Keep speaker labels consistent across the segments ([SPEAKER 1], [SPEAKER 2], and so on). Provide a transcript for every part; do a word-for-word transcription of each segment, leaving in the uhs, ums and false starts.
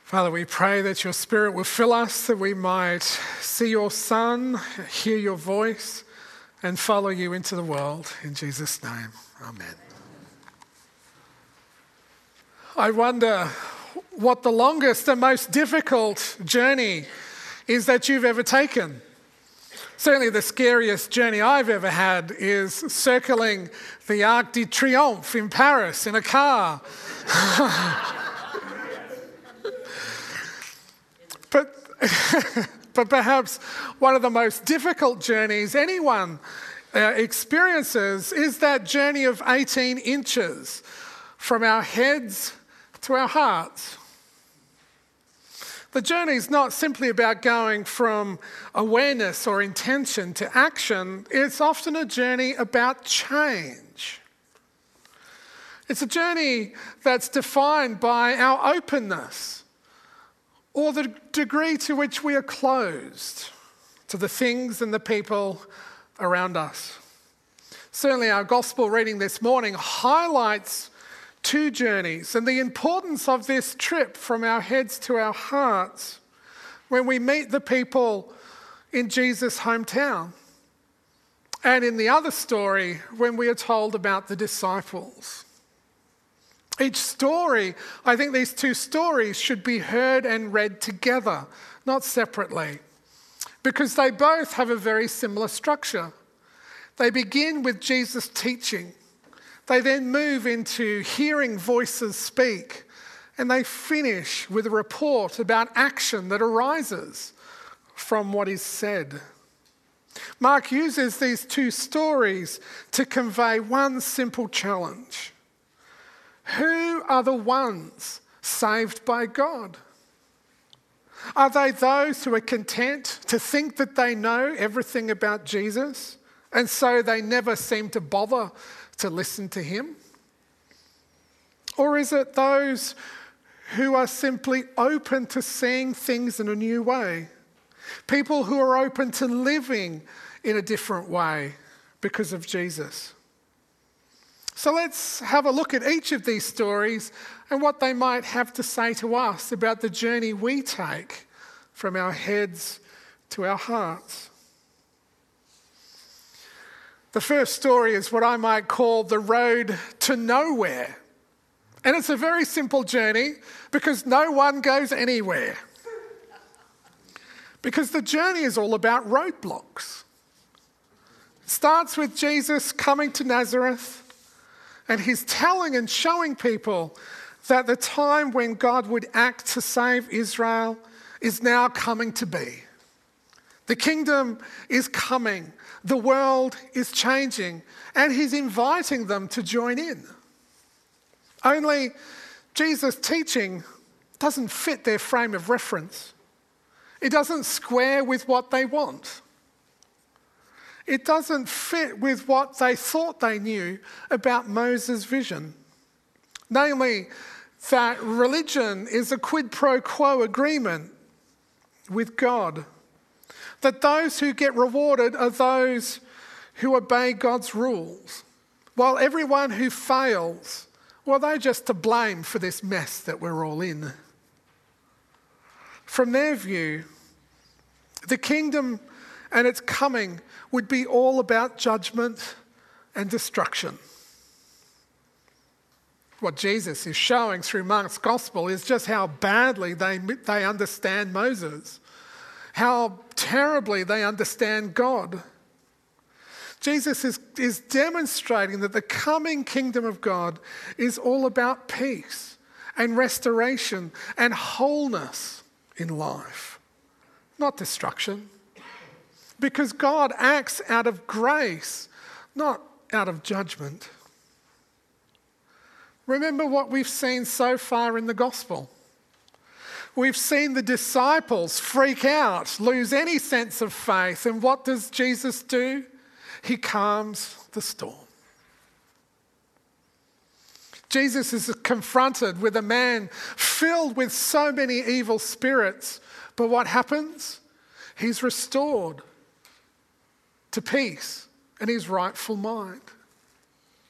[SPEAKER 1] Father, we pray that your Spirit will fill us, that we might see your Son, hear your voice, and follow you into the world. In Jesus' name, amen. I wonder what the longest and most difficult journey is that you've ever taken. Certainly the scariest journey I've ever had is circling the Arc de Triomphe in Paris in a car. But, but perhaps one of the most difficult journeys anyone uh, experiences is that journey of eighteen inches from our heads to our hearts. The journey is not simply about going from awareness or intention to action. It's often a journey about change. It's a journey that's defined by our openness, or the degree to which we are closed to the things and the people around us. Certainly our gospel reading this morning highlights two journeys and the importance of this trip from our heads to our hearts when we meet the people in Jesus' hometown. And in the other story, when we are told about the disciples. Each story, I think these two stories should be heard and read together, not separately, because they both have a very similar structure. They begin with Jesus teaching. They then move into hearing voices speak, and they finish with a report about action that arises from what is said. Mark uses these two stories to convey one simple challenge. Who are the ones saved by God? Are they those who are content to think that they know everything about Jesus, and so they never seem to bother to listen to him? Or is it those who are simply open to seeing things in a new way? People who are open to living in a different way because of Jesus. So let's have a look at each of these stories and what they might have to say to us about the journey we take from our heads to our hearts. The first story is what I might call the road to nowhere. And it's a very simple journey because no one goes anywhere. Because the journey is all about roadblocks. It starts with Jesus coming to Nazareth, and he's telling and showing people that the time when God would act to save Israel is now coming to be. The kingdom is coming. The world is changing. And he's inviting them to join in. Only Jesus' teaching doesn't fit their frame of reference. It doesn't square with what they want. It doesn't fit with what they thought they knew about Moses' vision. Namely, that religion is a quid pro quo agreement with God. That those who get rewarded are those who obey God's rules, while everyone who fails, well, they're just to blame for this mess that we're all in. From their view, the kingdom and its coming would be all about judgment and destruction. What Jesus is showing through Mark's gospel is just how badly they, they understand Moses, how terribly they understand God. Jesus is, is demonstrating that the coming kingdom of God is all about peace and restoration and wholeness in life, not destruction. Because God acts out of grace, not out of judgment. Remember what we've seen so far in the gospel. We've seen the disciples freak out, lose any sense of faith. And what does Jesus do? He calms the storm. Jesus is confronted with a man filled with so many evil spirits. But what happens? He's restored to peace and his rightful mind.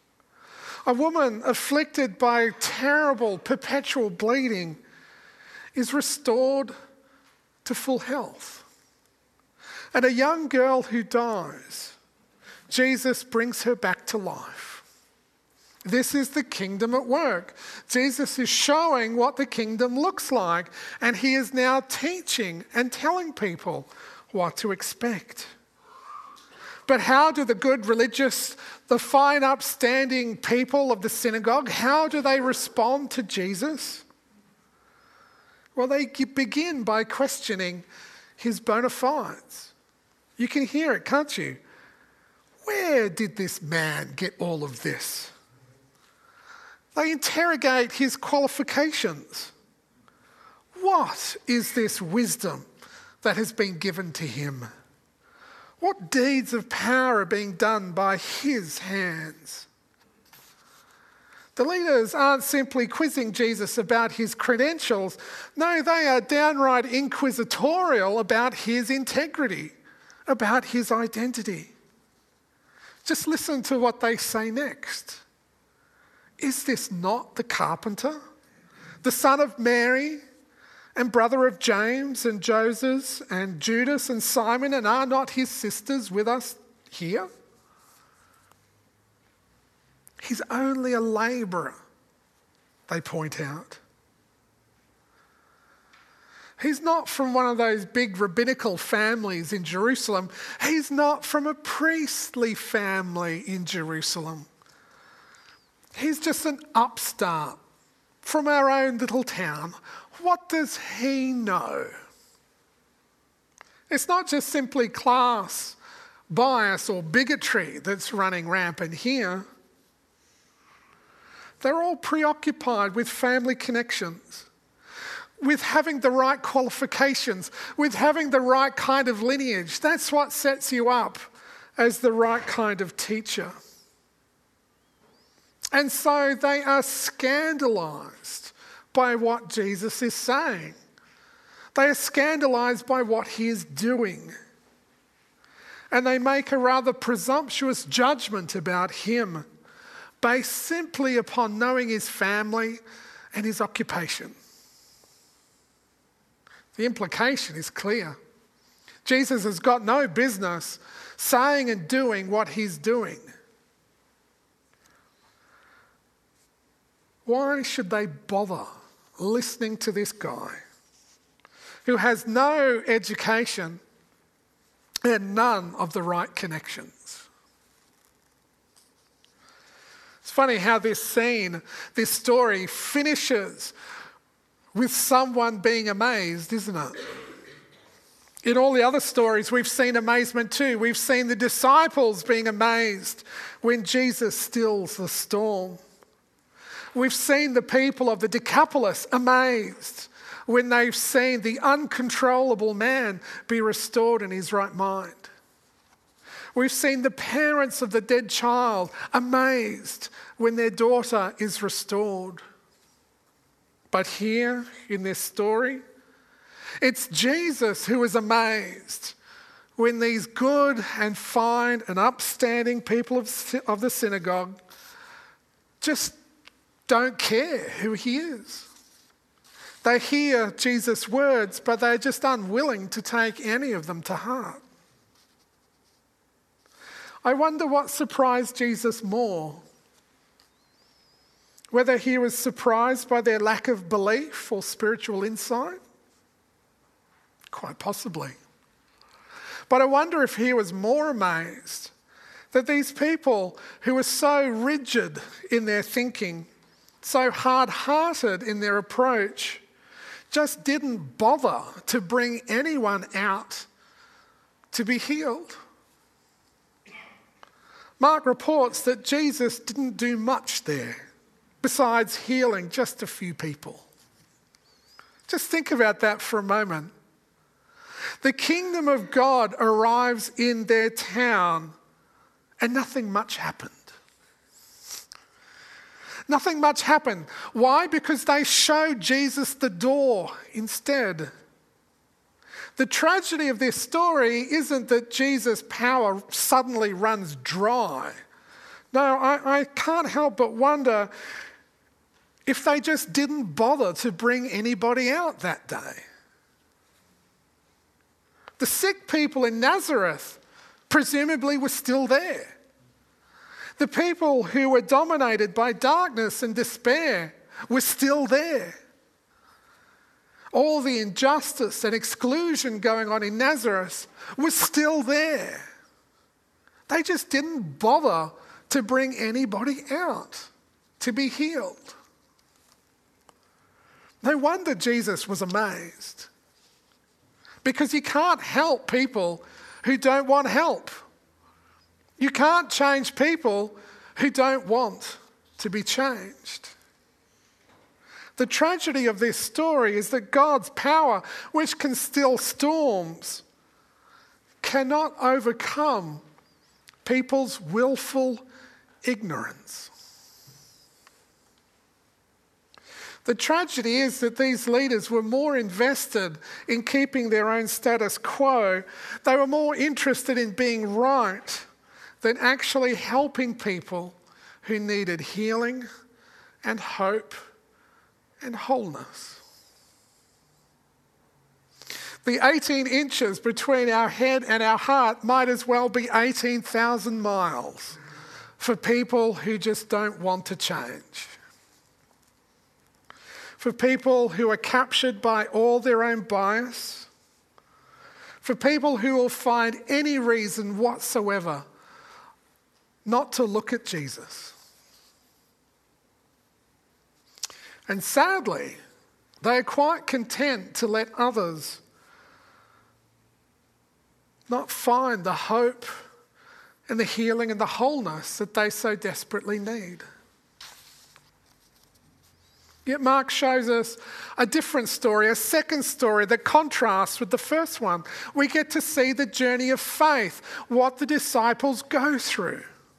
[SPEAKER 1] A woman afflicted by terrible perpetual bleeding is restored to full health. And a young girl who dies, Jesus brings her back to life. This is the kingdom at work. Jesus is showing what the kingdom looks like, and he is now teaching and telling people what to expect. But how do the good religious, the fine upstanding people of the synagogue, how do they respond to Jesus? Well, they begin by questioning his bona fides. You can hear it, can't you? Where did this man get all of this? They interrogate his qualifications. What is this wisdom that has been given to him? What deeds of power are being done by his hands? The leaders aren't simply quizzing Jesus about his credentials. No, they are downright inquisitorial about his integrity, about his identity. Just listen to what they say next. Is this not the carpenter, the son of Mary, and brother of James and Joseph and Judas and Simon, and are not his sisters with us here? He's only a labourer, they point out. He's not from one of those big rabbinical families in Jerusalem. He's not from a priestly family in Jerusalem. He's just an upstart from our own little town. What does he know? It's not just simply class bias or bigotry that's running rampant here. They're all preoccupied with family connections, with having the right qualifications, with having the right kind of lineage. That's what sets you up as the right kind of teacher. And so they are scandalised by what Jesus is saying. They are scandalised by what he is doing. And they make a rather presumptuous judgment about him based simply upon knowing his family and his occupation. The implication is clear. Jesus has got no business saying and doing what he's doing. Why should they bother listening to this guy who has no education and none of the right connections? It's funny how this scene, this story finishes with someone being amazed, isn't it? In all the other stories, we've seen amazement too. We've seen the disciples being amazed when Jesus stills the storm. We've seen the people of the Decapolis amazed when they've seen the uncontrollable man be restored in his right mind. We've seen the parents of the dead child amazed when their daughter is restored. But here in this story, it's Jesus who is amazed when these good and fine and upstanding people of, of the synagogue just don't care who he is. They hear Jesus' words, but they're just unwilling to take any of them to heart. I wonder what surprised Jesus more. Whether he was surprised by their lack of belief or spiritual insight? Quite possibly. But I wonder if he was more amazed that these people who were so rigid in their thinking, so hard-hearted in their approach, just didn't bother to bring anyone out to be healed. Mark reports that Jesus didn't do much there besides healing just a few people. Just think about that for a moment. The kingdom of God arrives in their town and nothing much happened. Nothing much happened. Why? Because they showed Jesus the door instead. The tragedy of this story isn't that Jesus' power suddenly runs dry. No, I, I can't help but wonder if they just didn't bother to bring anybody out that day? The sick people in Nazareth presumably were still there. The people who were dominated by darkness and despair were still there. All the injustice and exclusion going on in Nazareth was still there. They just didn't bother to bring anybody out to be healed. No wonder Jesus was amazed, because you can't help people who don't want help. You can't change people who don't want to be changed. The tragedy of this story is that God's power, which can still storms, cannot overcome people's willful ignorance. The tragedy is that these leaders were more invested in keeping their own status quo. They were more interested in being right than actually helping people who needed healing and hope and wholeness. The eighteen inches between our head and our heart might as well be eighteen thousand miles for people who just don't want to change. For people who are captured by all their own bias. For people who will find any reason whatsoever not to look at Jesus. And sadly, they are quite content to let others not find the hope and the healing and the wholeness that they so desperately need. Yet Mark shows us a different story, a second story that contrasts with the first one. We get to see the journey of faith, what the disciples go through.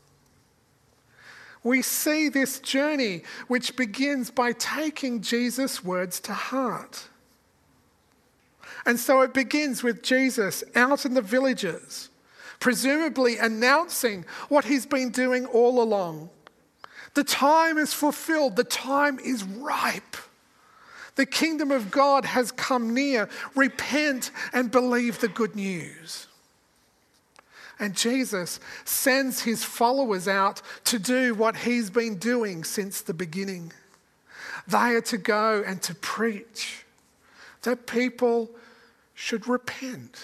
[SPEAKER 1] We see this journey which begins by taking Jesus' words to heart. And so it begins with Jesus out in the villages, presumably announcing what he's been doing all along. The time is fulfilled. The time is ripe. The kingdom of God has come near. Repent and believe the good news. And Jesus sends his followers out to do what he's been doing since the beginning. They are to go and to preach that people should repent.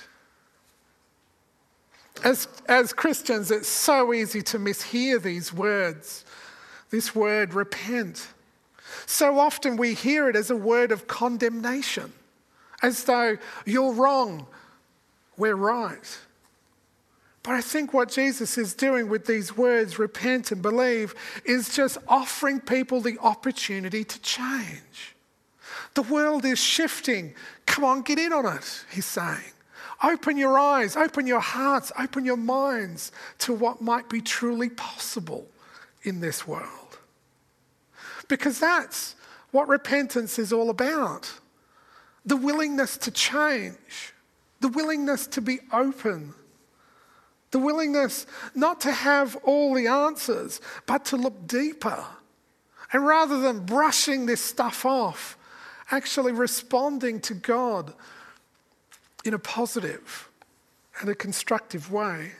[SPEAKER 1] As, as Christians, it's so easy to mishear these words. This word, repent. So often we hear it as a word of condemnation, as though you're wrong, we're right. But I think what Jesus is doing with these words, repent and believe, is just offering people the opportunity to change. The world is shifting. Come on, get in on it, he's saying. Open your eyes, open your hearts, open your minds to what might be truly possible in this world. Because that's what repentance is all about. The willingness to change, the willingness to be open, the willingness not to have all the answers, but to look deeper. And rather than brushing this stuff off, actually responding to God in a positive and a constructive way.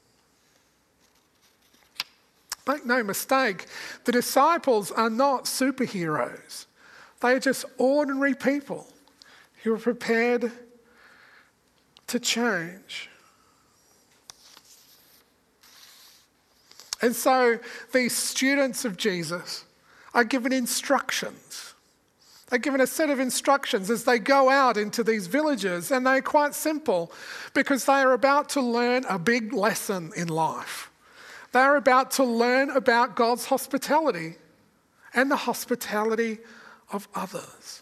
[SPEAKER 1] Make no mistake, the disciples are not superheroes. They are just ordinary people who are prepared to change. And so these students of Jesus are given instructions. They're given a set of instructions as they go out into these villages, and they're quite simple because they are about to learn a big lesson in life. They're about to learn about God's hospitality and the hospitality of others.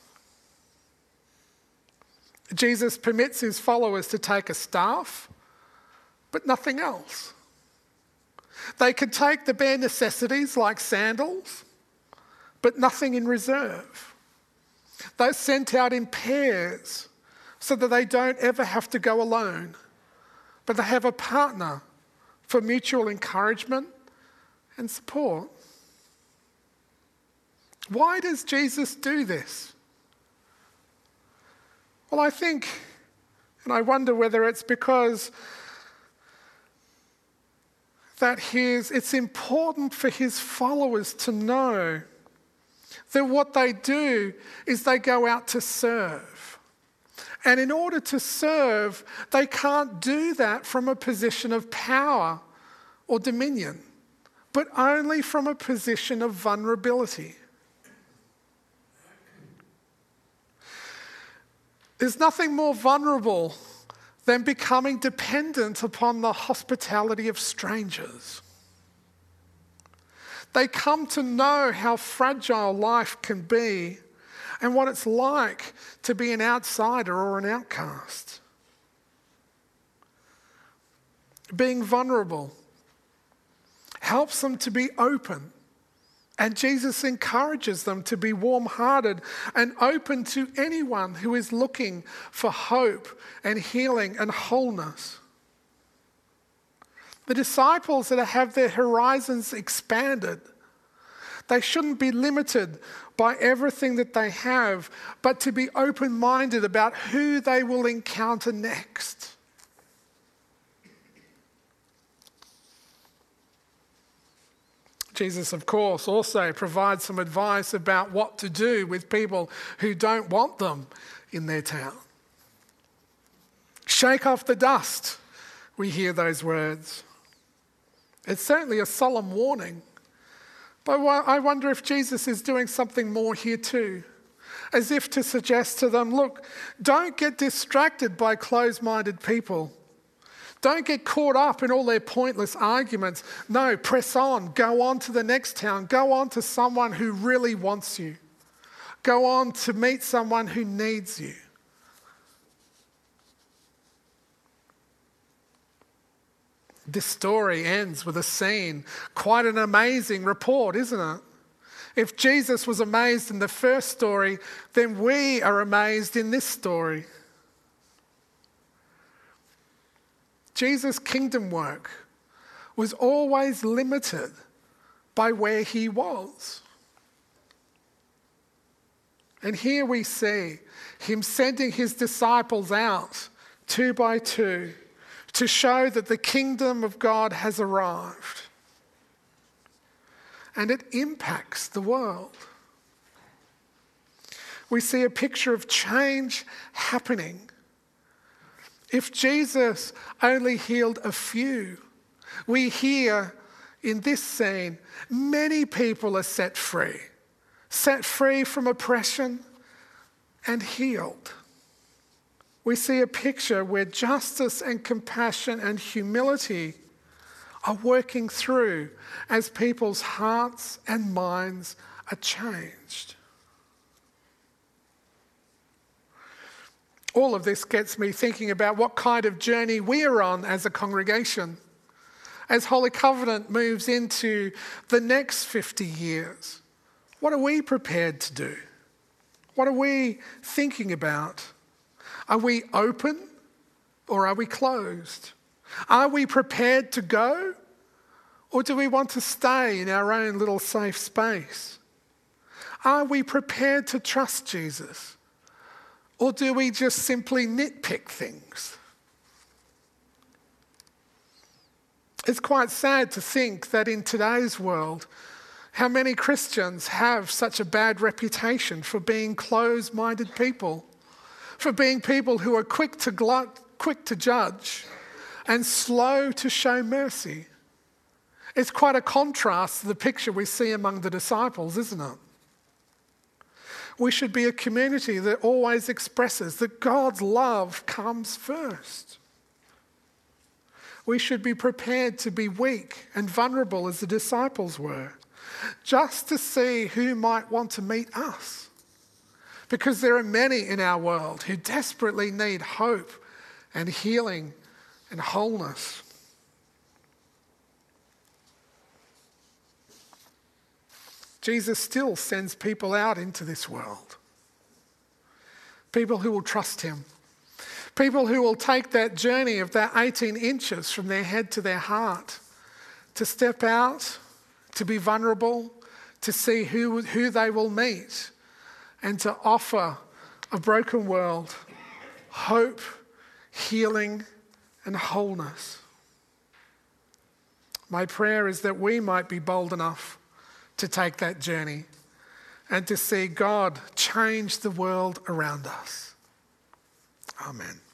[SPEAKER 1] Jesus permits his followers to take a staff, but nothing else. They could take the bare necessities like sandals, but nothing in reserve. They're sent out in pairs so that they don't ever have to go alone, but they have a partner for mutual encouragement and support. Why does Jesus do this? Well, I think, and I wonder whether it's because that his, it's important for his followers to know that what they do is they go out to serve. And in order to serve, they can't do that from a position of power or dominion, but only from a position of vulnerability. There's nothing more vulnerable than becoming dependent upon the hospitality of strangers. They come to know how fragile life can be and what it's like to be an outsider or an outcast. Being vulnerable helps them to be open, and Jesus encourages them to be warm-hearted and open to anyone who is looking for hope and healing and wholeness. The disciples that have their horizons expanded, they shouldn't be limited by everything that they have, but to be open-minded about who they will encounter next. Jesus, of course, also provides some advice about what to do with people who don't want them in their town. Shake off the dust, we hear those words. It's certainly a solemn warning, but I wonder if Jesus is doing something more here too, as if to suggest to them, look, don't get distracted by closed-minded people. Don't get caught up in all their pointless arguments. No, press on. Go on to the next town. Go on to someone who really wants you. Go on to meet someone who needs you. This story ends with a scene, quite an amazing report, isn't it? If Jesus was amazed in the first story, then we are amazed in this story. Jesus' kingdom work was always limited by where he was. And here we see him sending his disciples out two by two to show that the kingdom of God has arrived. And it impacts the world. We see a picture of change happening. If Jesus only healed a few, we hear in this scene, many people are set free, set free from oppression and healed. We see a picture where justice and compassion and humility are working through as people's hearts and minds are changed. All of this gets me thinking about what kind of journey we are on as a congregation. As Holy Covenant moves into the next fifty years, what are we prepared to do? What are we thinking about? Are we open or are we closed? Are we prepared to go or do we want to stay in our own little safe space? Are we prepared to trust Jesus? Or do we just simply nitpick things? It's quite sad to think that in today's world, how many Christians have such a bad reputation for being closed-minded people, for being people who are quick to glut, quick to judge and slow to show mercy. It's quite a contrast to the picture we see among the disciples, isn't it? We should be a community that always expresses that God's love comes first. We should be prepared to be weak and vulnerable as the disciples were, just to see who might want to meet us. Because there are many in our world who desperately need hope and healing and wholeness. Jesus still sends people out into this world. People who will trust him. People who will take that journey of that eighteen inches from their head to their heart, to step out, to be vulnerable, to see who, who they will meet and to offer a broken world hope, healing, and wholeness. My prayer is that we might be bold enough to take that journey and to see God change the world around us. Amen.